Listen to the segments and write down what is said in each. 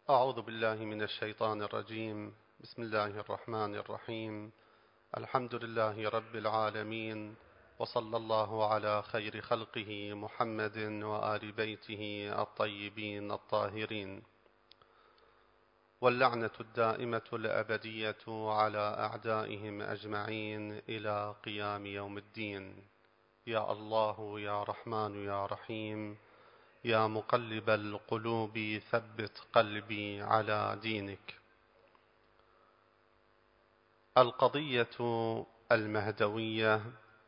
أعوذ بالله من الشيطان الرجيم. بسم الله الرحمن الرحيم. الحمد لله رب العالمين، وصلى الله على خير خلقه محمد وآل بيته الطيبين الطاهرين، واللعنة الدائمة الأبدية على أعدائهم أجمعين إلى قيام يوم الدين. يا الله يا رحمن يا رحيم، يا مقلب القلوب ثبت قلبي على دينك. القضية المهدوية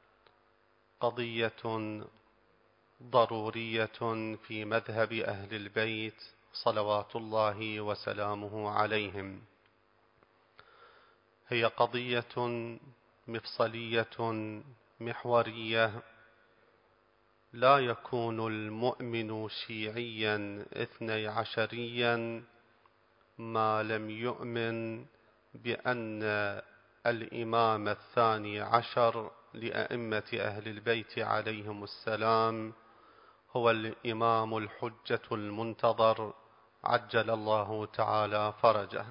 قضية ضرورية في مذهب أهل البيت صلوات الله وسلامه عليهم. هي قضية مفصلية محورية. لا يكون المؤمن شيعيا 12 ما لم يؤمن بأن الإمام 12 لأئمة أهل البيت عليهم السلام هو الإمام الحجة المنتظر عجل الله تعالى فرجه.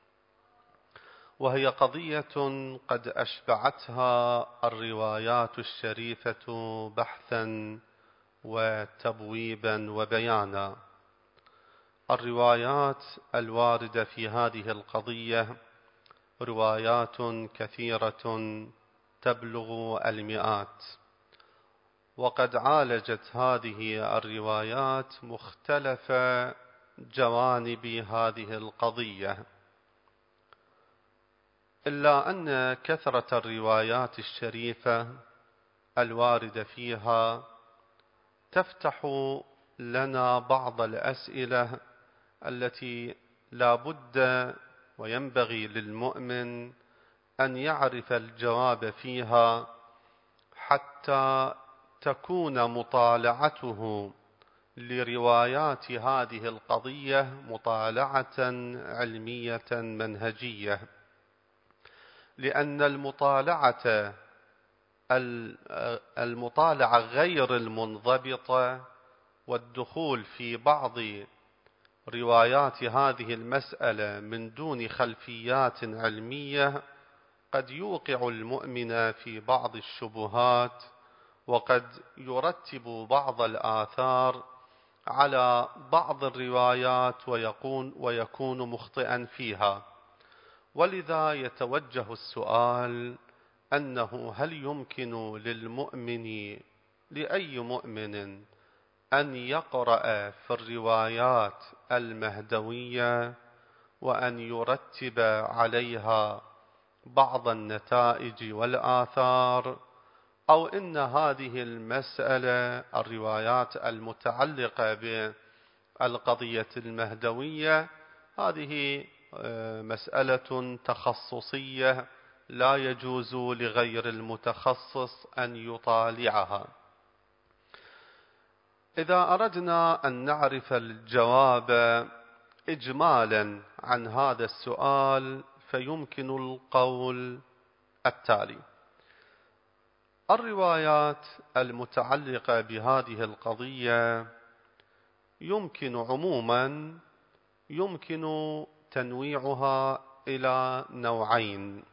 وهي قضية قد أشبعتها الروايات الشريفة بحثا وتبويبا وبيانا. الروايات الواردة في هذه القضية روايات كثيرة تبلغ المئات، وقد عالجت هذه الروايات مختلف جوانب هذه القضية، إلا أن كثرة الروايات الشريفة الواردة فيها تفتح لنا بعض الأسئلة التي لا بد وينبغي للمؤمن أن يعرف الجواب فيها، حتى تكون مطالعته لروايات هذه القضية مطالعة علمية منهجية. لأن المطالعة غير المنضبطة والدخول في بعض روايات هذه المسألة من دون خلفيات علمية قد يوقع المؤمن في بعض الشبهات، وقد يرتب بعض الآثار على بعض الروايات ويكون مخطئا فيها. ولذا يتوجه السؤال أنه هل يمكن للمؤمن لأي مؤمن أن يقرأ في الروايات المهدوية وأن يرتب عليها بعض النتائج والآثار، أو إن هذه المسألة الروايات المتعلقة بالقضية المهدوية هذه مسألة تخصصية لا يجوز لغير المتخصص أن يطالعها؟ إذا أردنا أن نعرف الجواب إجمالا عن هذا السؤال فيمكن القول التالي: الروايات المتعلقة بهذه القضية عموما يمكن تنويعها إلى نوعين.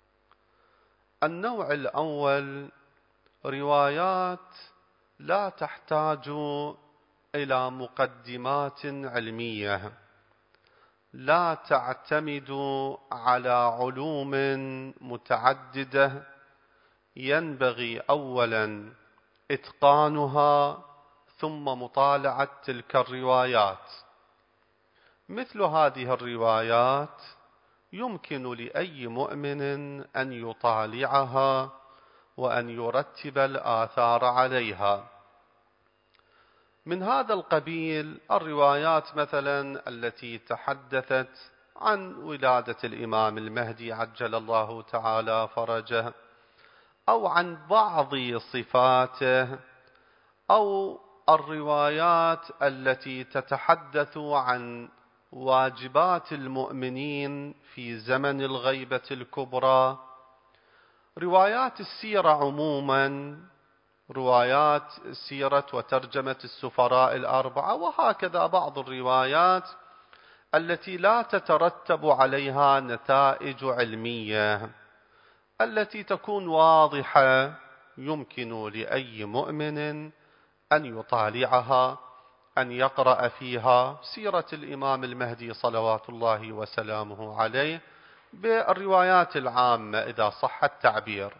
النوع الأول روايات لا تحتاج إلى مقدمات علمية، لا تعتمد على علوم متعددة ينبغي أولا إتقانها ثم مطالعة تلك الروايات. مثل هذه الروايات يمكن لأي مؤمن أن يطالعها وأن يرتب الآثار عليها. من هذا القبيل الروايات مثلا التي تحدثت عن ولادة الإمام المهدي عجل الله تعالى فرجه، أو عن بعض صفاته، أو الروايات التي تتحدث عن واجبات المؤمنين في زمن الغيبة الكبرى، روايات السيرة عموما، روايات سيرة وترجمة السفراء 4، وهكذا بعض الروايات التي لا تترتب عليها نتائج علمية، التي تكون واضحة يمكن لأي مؤمن أن يطالعها، أن يقرأ فيها سيرة الإمام المهدي صلوات الله وسلامه عليه بالروايات العامة إذا صح التعبير.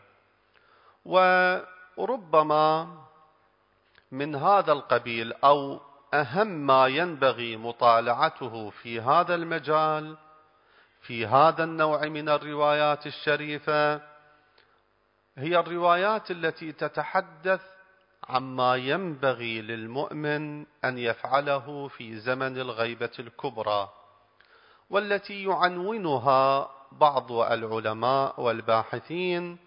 وربما من هذا القبيل أو أهم ما ينبغي مطالعته في هذا المجال في هذا النوع من الروايات الشريفة هي الروايات التي تتحدث عما ينبغي للمؤمن أن يفعله في زمن الغيبة الكبرى، والتي يعنونها بعض العلماء والباحثين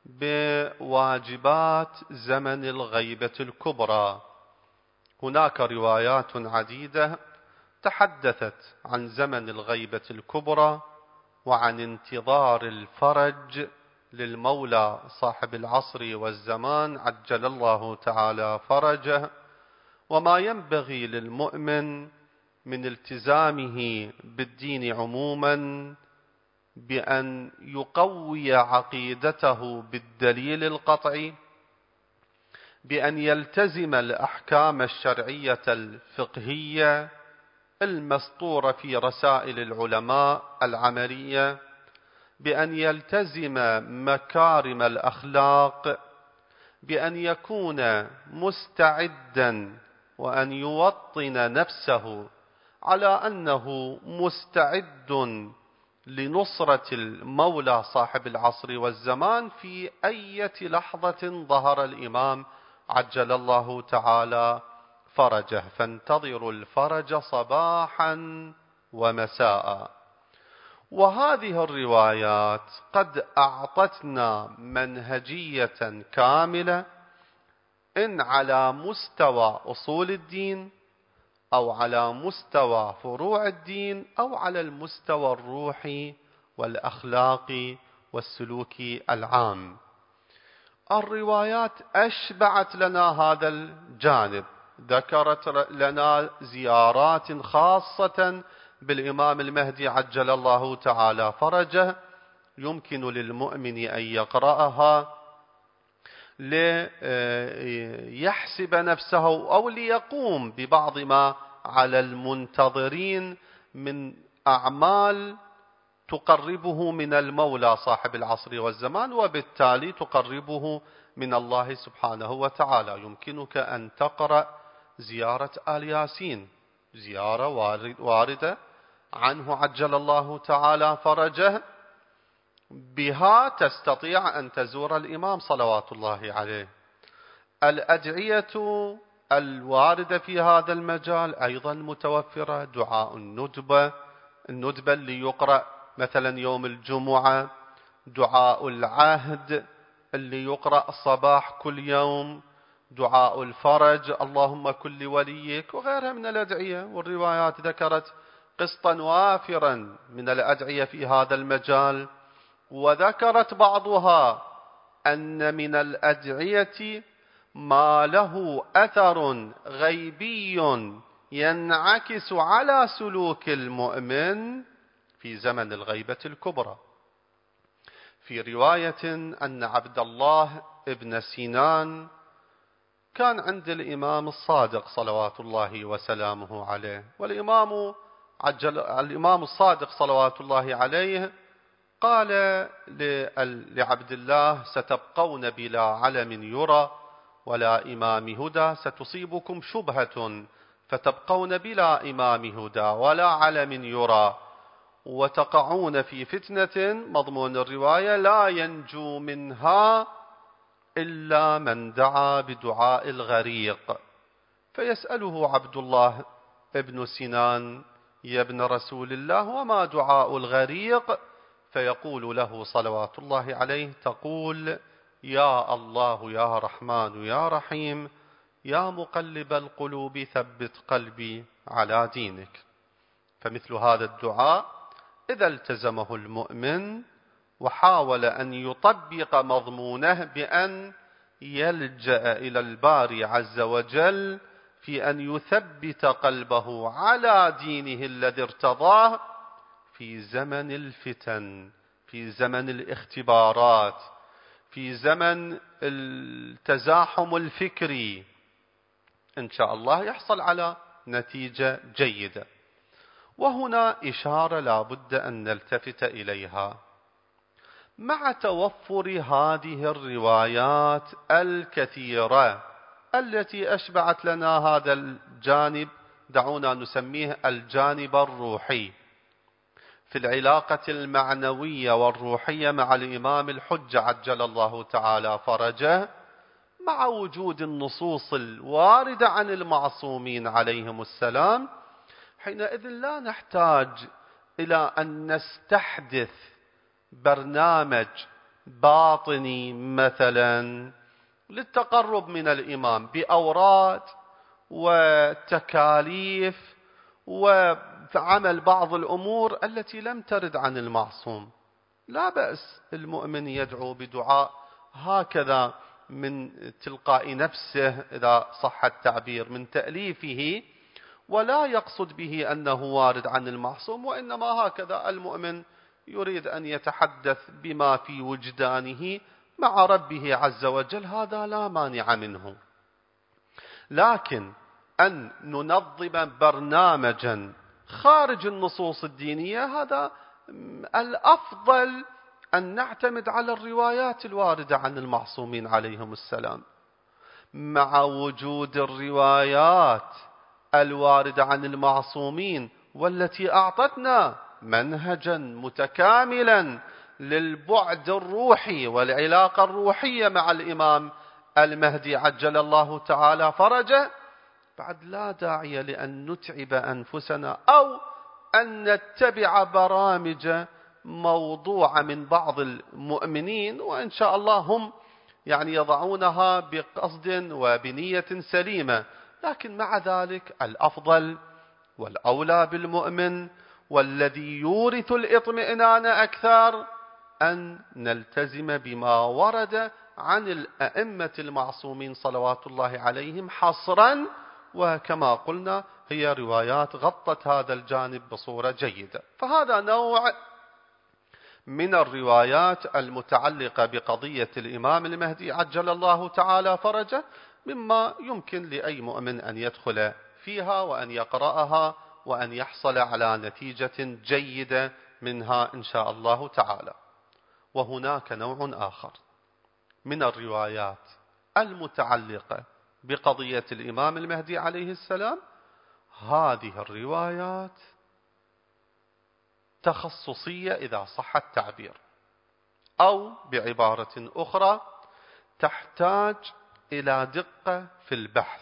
بواجبات زمن الغيبة الكبرى. هناك روايات عديدة تحدثت عن زمن الغيبة الكبرى وعن انتظار الفرج للمولى صاحب العصر والزمان عجل الله تعالى فرجه، وما ينبغي للمؤمن من التزامه بالدين عموما بأن يقوي عقيدته بالدليل القطعي، بأن يلتزم الأحكام الشرعية الفقهية المسطورة في رسائل العلماء العملية، بأن يلتزم مكارم الأخلاق، بأن يكون مستعدا وأن يوطن نفسه على أنه مستعد لنصرة المولى صاحب العصر والزمان في أي لحظة ظهر الإمام عجل الله تعالى فرجه. فانتظروا الفرج صباحا ومساء. وهذه الروايات قد أعطتنا منهجية كاملة إن على مستوى أصول الدين أو على مستوى فروع الدين أو على المستوى الروحي والأخلاقي والسلوكي العام. الروايات أشبعت لنا هذا الجانب، ذكرت لنا زيارات خاصة بالإمام المهدي عجل الله تعالى فرجه يمكن للمؤمن أن يقرأها ليحسب نفسه أو ليقوم ببعض ما على المنتظرين من أعمال تقربه من المولى صاحب العصر والزمان، وبالتالي تقربه من الله سبحانه وتعالى. يمكنك أن تقرأ زيارة آل ياسين، زيارة واردة عنه عجل الله تعالى فرجه، بها تستطيع أن تزور الإمام صلوات الله عليه. الأدعية الواردة في هذا المجال أيضا متوفرة، دعاء الندبة اللي يقرأ مثلا يوم الجمعة، دعاء العهد اللي يقرأ صباح كل يوم، دعاء الفرج اللهم كن لوليك، وغيرها من الأدعية. والروايات ذكرت قسطا وافرا من الأدعية في هذا المجال، وذكرت بعضها أن من الأدعية ما له أثر غيبي ينعكس على سلوك المؤمن في زمن الغيبة الكبرى. في رواية أن عبد الله ابن سينان كان عند الإمام الصادق صلوات الله وسلامه عليه، الإمام الصادق صلوات الله عليه قال لعبد الله ستبقون بلا علم يرى ولا إمام هدى، ستصيبكم شبهة فتبقون بلا إمام هدى ولا علم يرى وتقعون في فتنة، مضمون الرواية لا ينجو منها إلا من دعا بدعاء الغريق. فيسأله عبد الله ابن سنان يا ابن رسول الله وما دعاء الغريق؟ فيقول له صلوات الله عليه تقول يا الله يا رحمن يا رحيم يا مقلب القلوب ثبت قلبي على دينك. فمثل هذا الدعاء إذا التزمه المؤمن وحاول أن يطبق مضمونه بأن يلجأ إلى الباري عز وجل في أن يثبت قلبه على دينه الذي ارتضاه في زمن الفتن، في زمن الاختبارات، في زمن التزاحم الفكري، إن شاء الله يحصل على نتيجة جيدة. وهنا إشارة لا بد أن نلتفت إليها. مع توفر هذه الروايات الكثيرة التي أشبعت لنا هذا الجانب، دعونا نسميه الجانب الروحي، في العلاقة المعنوية والروحية مع الإمام الحجة عجل الله تعالى فرجه، مع وجود النصوص الواردة عن المعصومين عليهم السلام، حينئذ لا نحتاج إلى أن نستحدث برنامج باطني مثلا للتقرب من الإمام بأوراد وتكاليف وعمل بعض الأمور التي لم ترد عن المعصوم. لا بأس المؤمن يدعو بدعاء هكذا من تلقاء نفسه، إذا صح التعبير، من تأليفه، ولا يقصد به أنه وارد عن المعصوم، وإنما هكذا المؤمن يريد أن يتحدث بما في وجدانه مع ربه عز وجل، هذا لا مانع منه. لكن أن ننظم برنامجا خارج النصوص الدينية، هذا الأفضل أن نعتمد على الروايات الواردة عن المعصومين عليهم السلام. مع وجود الروايات الواردة عن المعصومين والتي أعطتنا منهجا متكاملا للبعد الروحي والعلاقة الروحية مع الإمام المهدي عجل الله تعالى فرجه، بعد لا داعي لأن نتعب أنفسنا أو أن نتبع برامج موضوعة من بعض المؤمنين، وإن شاء الله هم يضعونها بقصد وبنية سليمة، لكن مع ذلك الأفضل والأولى بالمؤمن والذي يورث الإطمئنان أكثر أن نلتزم بما ورد عن الأئمة المعصومين صلوات الله عليهم حصرا، وكما قلنا هي روايات غطت هذا الجانب بصورة جيدة. فهذا نوع من الروايات المتعلقة بقضية الإمام المهدي عجل الله تعالى فرجه، مما يمكن لأي مؤمن أن يدخل فيها وأن يقرأها وأن يحصل على نتيجة جيدة منها إن شاء الله تعالى. وهناك نوع آخر من الروايات المتعلقة بقضية الإمام المهدي عليه السلام، هذه الروايات تخصصية إذا صح التعبير، أو بعبارة أخرى تحتاج إلى دقة في البحث،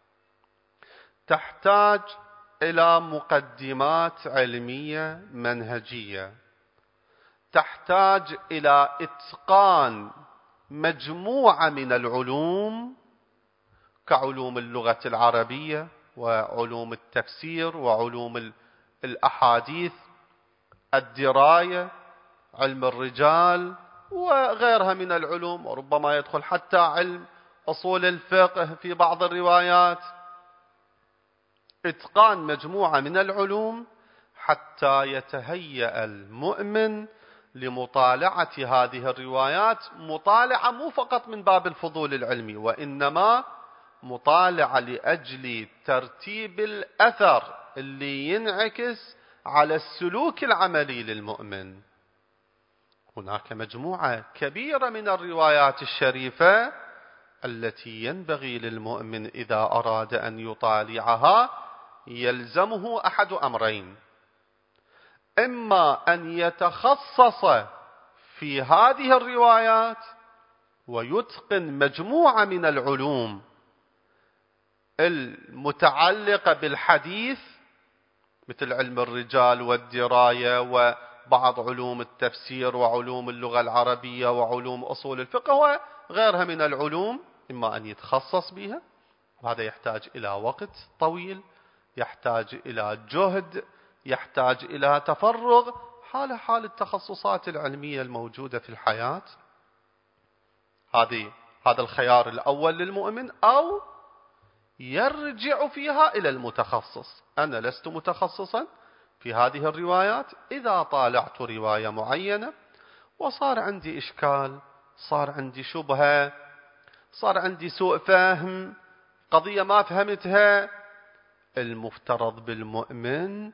تحتاج إلى مقدمات علمية منهجية، تحتاج إلى إتقان مجموعة من العلوم كعلوم اللغة العربية وعلوم التفسير وعلوم الأحاديث، الدراية، علم الرجال وغيرها من العلوم، وربما يدخل حتى علم أصول الفقه في بعض الروايات. إتقان مجموعة من العلوم حتى يتهيأ المؤمن لمطالعة هذه الروايات، مطالعة مو فقط من باب الفضول العلمي، وإنما مطالعة لأجل ترتيب الأثر اللي ينعكس على السلوك العملي للمؤمن. هناك مجموعة كبيرة من الروايات الشريفة التي ينبغي للمؤمن إذا أراد أن يطالعها يلزمه أحد أمرين: إما أن يتخصص في هذه الروايات ويتقن مجموعة من العلوم المتعلقة بالحديث مثل علم الرجال والدراية وبعض علوم التفسير وعلوم اللغة العربية وعلوم أصول الفقه وغيرها من العلوم، إما أن يتخصص بها، وهذا يحتاج إلى وقت طويل، يحتاج إلى جهد، يحتاج إلى تفرغ، حال التخصصات العلمية الموجودة في الحياة. هذا الخيار الأول للمؤمن، أو يرجع فيها إلى المتخصص. أنا لست متخصصا في هذه الروايات، إذا طالعت رواية معينة وصار عندي إشكال، صار عندي شبهة، صار عندي سوء فهم، قضية ما فهمتها، المفترض بالمؤمن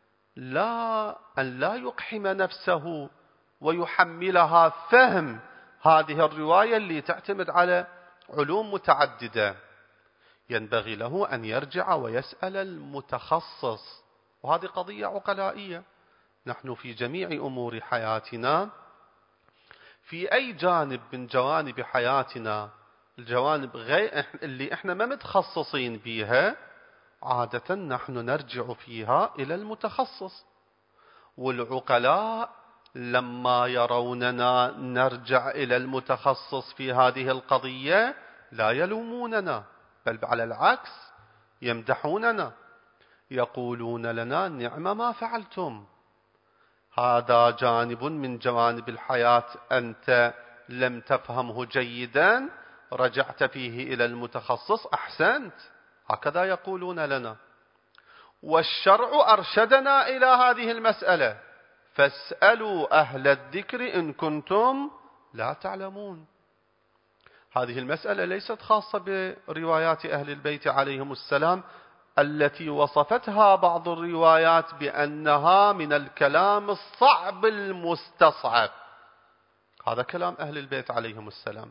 أن لا يقحم نفسه ويحملها فهم هذه الرواية اللي تعتمد على علوم متعددة. ينبغي له أن يرجع ويسأل المتخصص، وهذه قضية عقلائية. نحن في جميع أمور حياتنا، في أي جانب من جوانب حياتنا، الجوانب اللي احنا ما متخصصين بيها، عادة نحن نرجع فيها إلى المتخصص. والعقلاء لما يروننا نرجع إلى المتخصص في هذه القضية لا يلوموننا، بل على العكس يمدحوننا، يقولون لنا نعم ما فعلتم، هذا جانب من جوانب الحياة أنت لم تفهمه جيدا، رجعت فيه إلى المتخصص، أحسنت. هكذا يقولون لنا. والشرع أرشدنا إلى هذه المسألة: فاسألوا أهل الذكر إن كنتم لا تعلمون. هذه المسألة ليست خاصة بروايات أهل البيت عليهم السلام التي وصفتها بعض الروايات بأنها من الكلام الصعب المستصعب. هذا كلام أهل البيت عليهم السلام.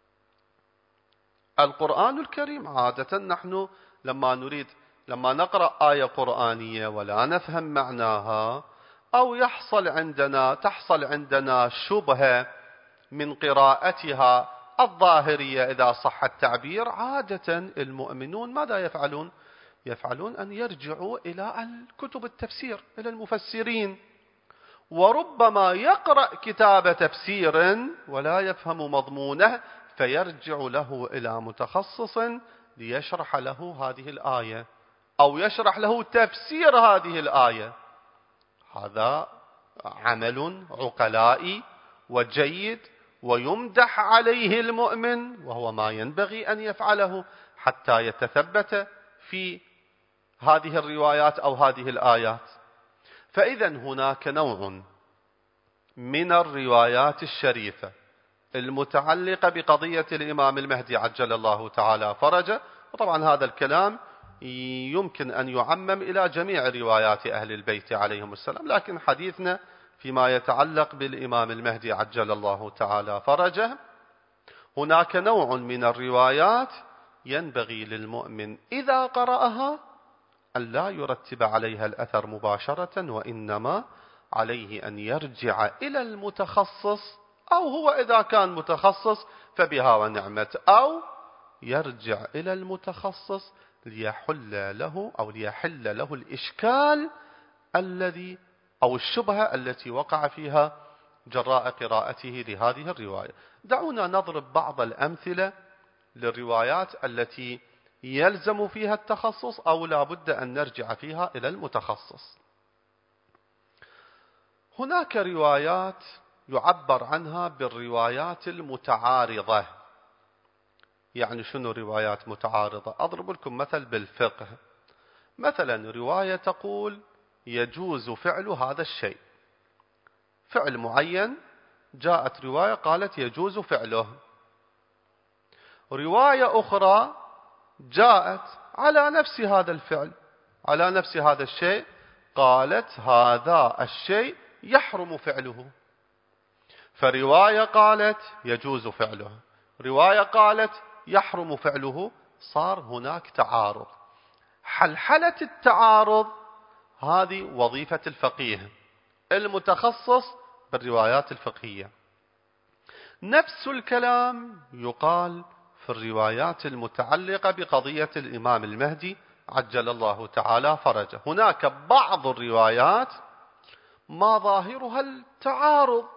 القرآن الكريم عادة نحن لما نقرأ آية قرآنية ولا نفهم معناها، أو تحصل عندنا شبهة من قراءتها الظاهرية إذا صح التعبير، عادة المؤمنون ماذا يفعلون؟ يفعلون أن يرجعوا إلى الكتب التفسير، إلى المفسرين. وربما يقرأ كتاب تفسير ولا يفهم مضمونه، فيرجع له إلى متخصص ليشرح له هذه الآية أو يشرح له تفسير هذه الآية. هذا عمل عقلائي وجيد ويمدح عليه المؤمن، وهو ما ينبغي أن يفعله حتى يتثبت في هذه الروايات أو هذه الآيات. فإذا هناك نوع من الروايات الشريفة المتعلقة بقضية الإمام المهدي عجل الله تعالى فرجه، وطبعا هذا الكلام يمكن أن يعمم إلى جميع روايات أهل البيت عليهم السلام، لكن حديثنا فيما يتعلق بالإمام المهدي عجل الله تعالى فرجه. هناك نوع من الروايات ينبغي للمؤمن إذا قرأها أن لا يرتب عليها الأثر مباشرة، وإنما عليه أن يرجع إلى المتخصص، أو هو إذا كان متخصص فبها ونعمت، أو يرجع إلى المتخصص ليحل له الإشكال الذي أو الشبهة التي وقع فيها جراء قراءته لهذه الرواية. دعونا نضرب بعض الأمثلة للروايات التي يلزم فيها التخصص أو لا بد أن نرجع فيها إلى المتخصص. هناك روايات يعبر عنها بالروايات المتعارضة. يعني شنو روايات متعارضة؟ أضرب لكم مثل بالفقه. مثلا رواية تقول يجوز فعل هذا الشيء، فعل معين، جاءت رواية قالت يجوز فعله. رواية أخرى جاءت على نفس هذا الفعل، على نفس هذا الشيء، قالت هذا الشيء يحرم فعله. فرواية قالت يجوز فعله، رواية قالت يحرم فعله، صار هناك تعارض. حلحلة التعارض هذه وظيفة الفقيه المتخصص بالروايات الفقهية. نفس الكلام يقال في الروايات المتعلقة بقضية الإمام المهدي عجل الله تعالى فرجه. هناك بعض الروايات ما ظاهرها التعارض.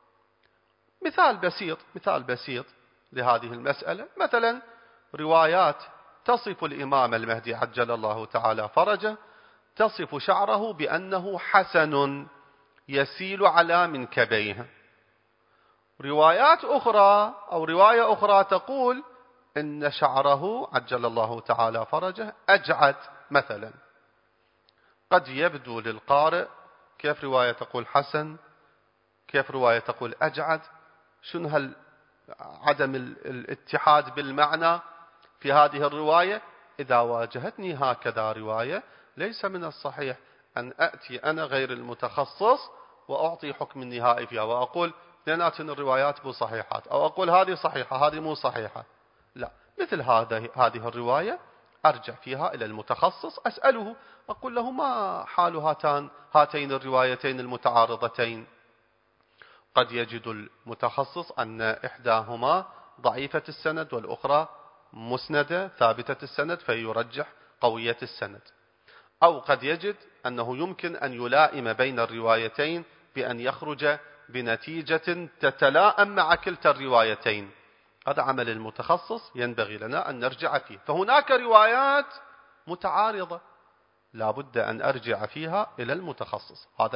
مثال بسيط لهذه المسألة، مثلا روايات تصف الإمام المهدي عجل الله تعالى فرجه، تصف شعره بأنه حسن يسيل على منكبيه. روايات أخرى أو رواية أخرى تقول إن شعره عجل الله تعالى فرجه أجعد مثلا. قد يبدو للقارئ كيف رواية تقول حسن، كيف رواية تقول أجعد، شنو عدم الاتحاد بالمعنى في هذه الرواية. إذا واجهتني هكذا رواية ليس من الصحيح أن أأتي أنا غير المتخصص وأعطي حكم النهائي فيها وأقول اثنيناتن الروايات مو صحيحات، أو أقول هذه صحيحة هذه مو صحيحة. لا، مثل هذه الرواية أرجع فيها إلى المتخصص أسأله، أقول له ما حال هاتين الروايتين المتعارضتين. قد يجد المتخصص أن إحداهما ضعيفة السند والأخرى مسندة ثابتة السند فيرجح قوية السند، أو قد يجد أنه يمكن أن يلائم بين الروايتين بأن يخرج بنتيجة تتلائم مع كلتا الروايتين. هذا عمل المتخصص ينبغي لنا أن نرجع فيه. فهناك روايات متعارضة لا بد أن أرجع فيها إلى المتخصص. هذا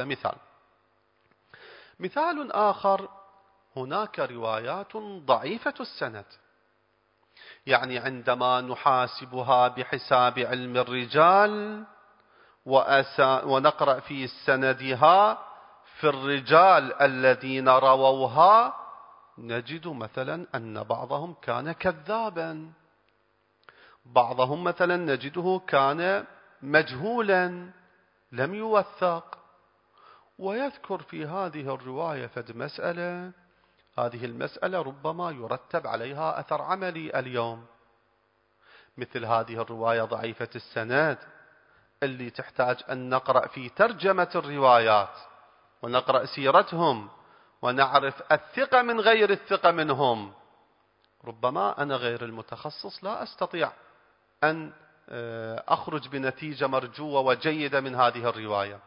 مثال آخر، هناك روايات ضعيفة السند، يعني عندما نحاسبها بحساب علم الرجال ونقرأ في سندها في الرجال الذين رووها نجد مثلا أن بعضهم كان كذابا، بعضهم مثلا نجده كان مجهولا لم يوثق، ويذكر في هذه الرواية فد مسألة، هذه المسألة ربما يرتب عليها أثر عملي اليوم. مثل هذه الرواية ضعيفة السند اللي تحتاج أن نقرأ في ترجمة الروايات ونقرأ سيرتهم ونعرف الثقة من غير الثقة منهم. ربما أنا غير المتخصص لا أستطيع أن أخرج بنتيجة مرجوة وجيدة من هذه الرواية،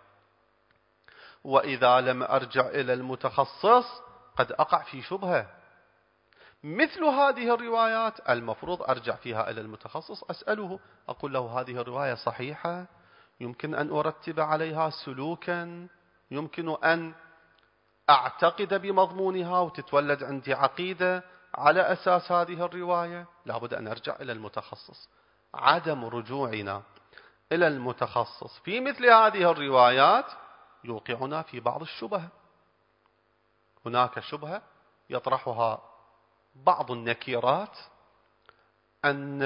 وإذا لم أرجع إلى المتخصص قد أقع في شبهة. مثل هذه الروايات المفروض أرجع فيها إلى المتخصص أسأله، أقول له هذه الرواية صحيحة، يمكن أن أرتب عليها سلوكا، يمكن أن أعتقد بمضمونها وتتولد عندي عقيدة على أساس هذه الرواية. لابد أن أرجع إلى المتخصص. عدم رجوعنا إلى المتخصص في مثل هذه الروايات يوقعنا في بعض الشبهة. هناك شبهة يطرحها بعض النكيرات أن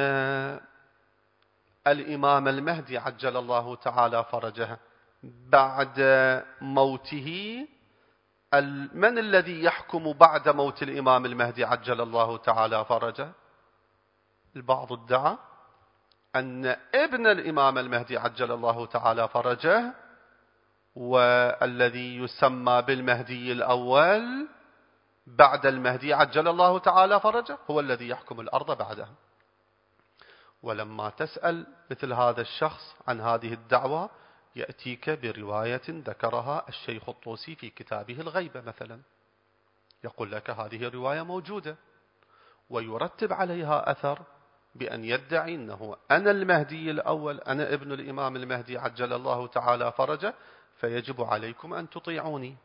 الإمام المهدي عجل الله تعالى فرجه بعد موته، من الذي يحكم بعد موت الإمام المهدي عجل الله تعالى فرجه؟ البعض ادعى أن ابن الإمام المهدي عجل الله تعالى فرجه والذي يسمى بالمهدي الأول بعد المهدي عجل الله تعالى فرجه هو الذي يحكم الأرض بعده. ولما تسأل مثل هذا الشخص عن هذه الدعوة يأتيك برواية ذكرها الشيخ الطوسي في كتابه الغيبة مثلا، يقول لك هذه الرواية موجودة، ويرتب عليها أثر بأن يدعي أنه أنا المهدي الأول، أنا ابن الإمام المهدي عجل الله تعالى فرجه، فيجب عليكم أن تطيعوني.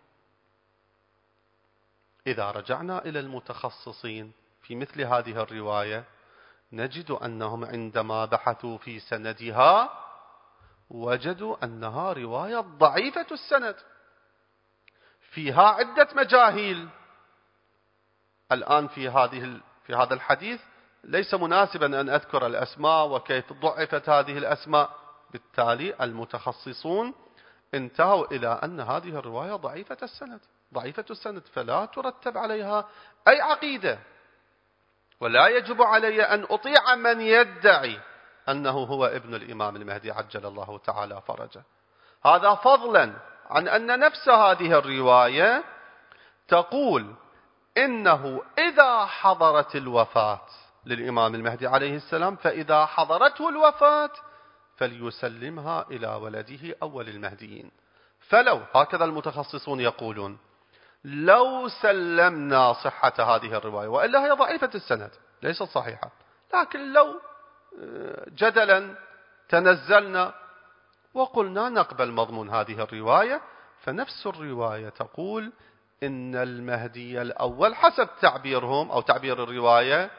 إذا رجعنا إلى المتخصصين في مثل هذه الرواية نجد أنهم عندما بحثوا في سندها وجدوا أنها رواية ضعيفة السند فيها عدة مجاهيل. الآن في هذا الحديث ليس مناسبا أن أذكر الأسماء وكيف ضعفت هذه الأسماء، بالتالي المتخصصون انتهوا إلى أن هذه الرواية ضعيفة السند فلا ترتب عليها أي عقيدة، ولا يجب علي أن أطيع من يدعي أنه هو ابن الإمام المهدي عجل الله تعالى فرجه. هذا فضلا عن أن نفس هذه الرواية تقول إنه إذا حضرت الوفاة للإمام المهدي عليه السلام فإذا حضرته الوفاة فليسلمها إلى ولده أول المهديين. فلو هكذا المتخصصون يقولون لو سلمنا صحة هذه الرواية، وإلا هي ضعيفة السند ليست صحيحة، لكن لو جدلا تنزلنا وقلنا نقبل مضمون هذه الرواية، فنفس الرواية تقول إن المهدي الأول حسب تعبيرهم أو تعبير الرواية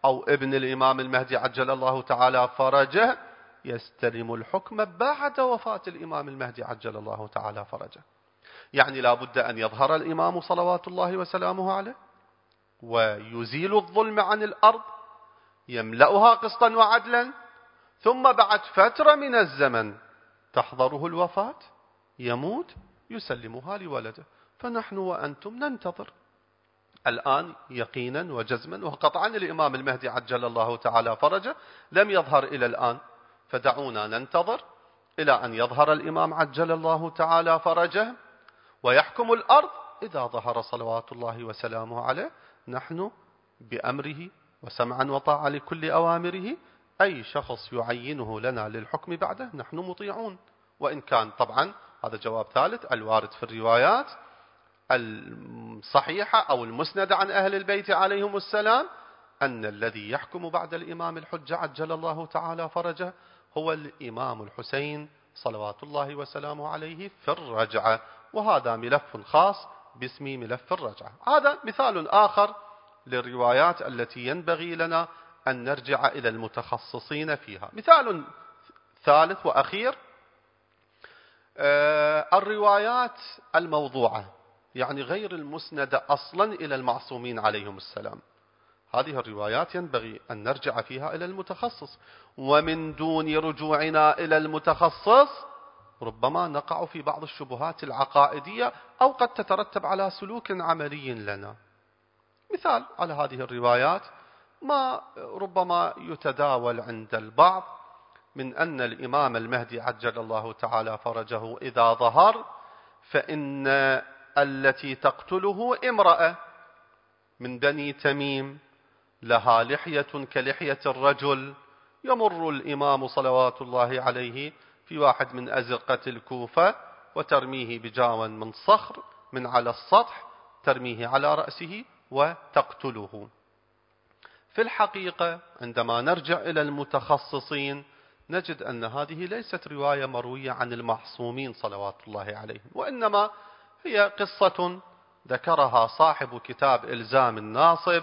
أو ابن الإمام المهدي عجل الله تعالى فرجه يستلم الحكم بعد وفاة الإمام المهدي عجل الله تعالى فرجه. يعني لا بد أن يظهر الإمام صلوات الله وسلامه عليه ويزيل الظلم عن الأرض، يملأها قسطا وعدلا، ثم بعد فترة من الزمن تحضره الوفاة، يموت، يسلمها لولده. فنحن وأنتم ننتظر الآن يقينا وجزما وقطعا الإمام المهدي عجل الله تعالى فرجه لم يظهر إلى الآن، فدعونا ننتظر إلى أن يظهر الإمام عجل الله تعالى فرجه ويحكم الأرض. إذا ظهر صلوات الله وسلامه عليه نحن بأمره وسمعا وطاعة لكل أوامره، أي شخص يعينه لنا للحكم بعده نحن مطيعون. وإن كان طبعا هذا جواب ثالث الوارد في الروايات الصحيحة أو المسندة عن أهل البيت عليهم السلام أن الذي يحكم بعد الإمام الحجة عجل الله تعالى فرجه هو الإمام الحسين صلوات الله وسلامه عليه في الرجعة، وهذا ملف خاص باسم ملف الرجعة. هذا مثال آخر للروايات التي ينبغي لنا أن نرجع إلى المتخصصين فيها. مثال ثالث وأخير الروايات الموضوعة، يعني غير المسندة أصلا إلى المعصومين عليهم السلام. هذه الروايات ينبغي أن نرجع فيها إلى المتخصص، ومن دون رجوعنا إلى المتخصص ربما نقع في بعض الشبهات العقائدية أو قد تترتب على سلوك عملي لنا. مثال على هذه الروايات ما ربما يتداول عند البعض من أن الإمام المهدي عجل الله تعالى فرجه إذا ظهر فإن التي تقتله امرأة من بني تميم لها لحية كلحية الرجل، يمر الإمام صلوات الله عليه في واحد من أزقة الكوفة وترميه بجاوا من صخر من على السطح، ترميه على رأسه وتقتله. في الحقيقة عندما نرجع إلى المتخصصين نجد أن هذه ليست رواية مروية عن المعصومين صلوات الله عليهم، وإنما هي قصة ذكرها صاحب كتاب إلزام الناصب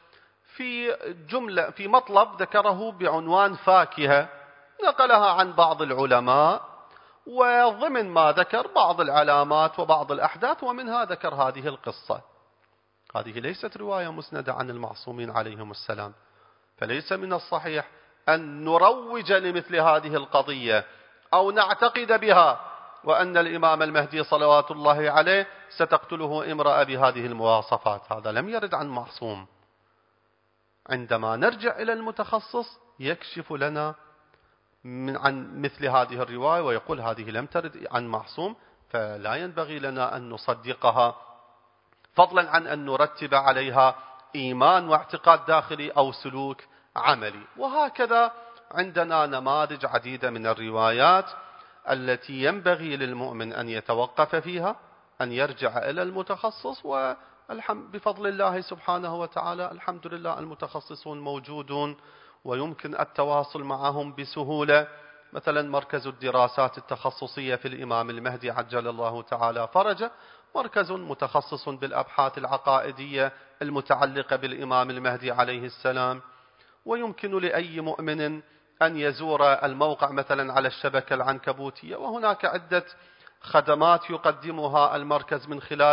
في مطلب ذكره بعنوان فاكهة، نقلها عن بعض العلماء، وضمن ما ذكر بعض العلامات وبعض الأحداث، ومنها ذكر هذه القصة. هذه ليست رواية مسندة عن المعصومين عليهم السلام، فليس من الصحيح أن نروج لمثل هذه القضية أو نعتقد بها وأن الإمام المهدي صلوات الله عليه ستقتله امرأة بهذه المواصفات. هذا لم يرد عن معصوم. عندما نرجع إلى المتخصص يكشف لنا عن مثل هذه الرواية ويقول هذه لم ترد عن معصوم، فلا ينبغي لنا أن نصدقها، فضلا عن أن نرتب عليها إيمان واعتقاد داخلي أو سلوك عملي. وهكذا عندنا نماذج عديدة من الروايات التي ينبغي للمؤمن أن يتوقف فيها، أن يرجع إلى المتخصص، بفضل الله سبحانه وتعالى الحمد لله المتخصصون موجودون ويمكن التواصل معهم بسهولة. مثلا مركز الدراسات التخصصية في الإمام المهدي عجل الله تعالى فرجه مركز متخصص بالأبحاث العقائدية المتعلقة بالإمام المهدي عليه السلام، ويمكن لأي مؤمن أن يزور الموقع مثلا على الشبكة العنكبوتية، وهناك عدة خدمات يقدمها المركز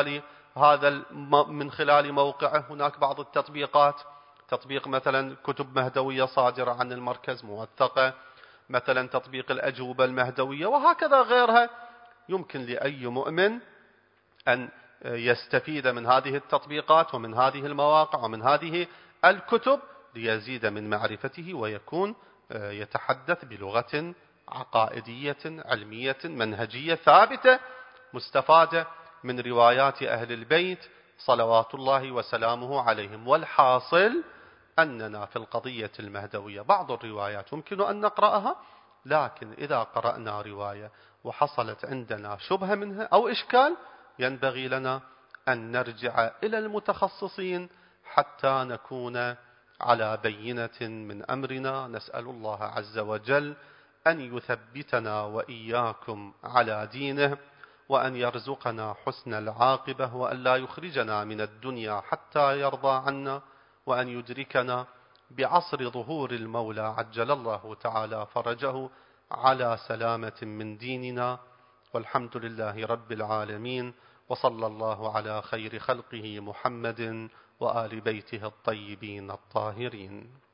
من خلال موقعه. هناك بعض التطبيقات، تطبيق مثلا كتب مهدوية صادرة عن المركز موثقة، مثلا تطبيق الأجوبة المهدوية، وهكذا غيرها. يمكن لأي مؤمن أن يستفيد من هذه التطبيقات ومن هذه المواقع ومن هذه الكتب ليزيد من معرفته ويكون يتحدث بلغة عقائدية علمية منهجية ثابتة مستفادة من روايات أهل البيت صلوات الله وسلامه عليهم. والحاصل أننا في القضية المهدوية بعض الروايات يمكن أن نقرأها، لكن إذا قرأنا رواية وحصلت عندنا شبهة منها أو إشكال ينبغي لنا أن نرجع إلى المتخصصين حتى نكون على بينة من أمرنا. نسأل الله عز وجل أن يثبتنا وإياكم على دينه، وأن يرزقنا حسن العاقبة، وأن لا يخرجنا من الدنيا حتى يرضى عنا، وأن يدركنا بعصر ظهور المولى عجل الله تعالى فرجه على سلامة من ديننا، والحمد لله رب العالمين، وصلى الله على خير خلقه محمد وآل بيته الطيبين الطاهرين.